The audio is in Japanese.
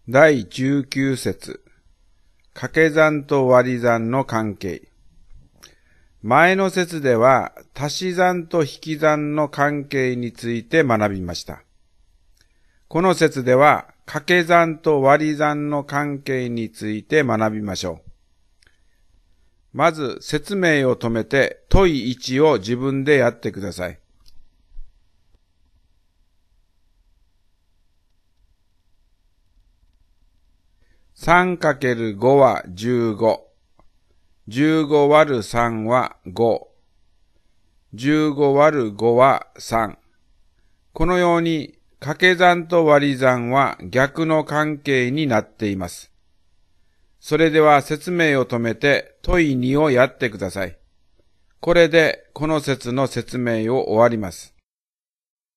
第19節。掛け算と割り算の関係。前の節では足し算と引き算の関係について学びました。この節では掛け算と割り算の関係について学びましょう。まず説明を止めて問1を自分でやってください。3×5 は15。15割る3は5。15割る5は3。このように掛け算と割り算は逆の関係になっています。それでは説明を止めて問2をやってください。これでこの節の説明を終わります。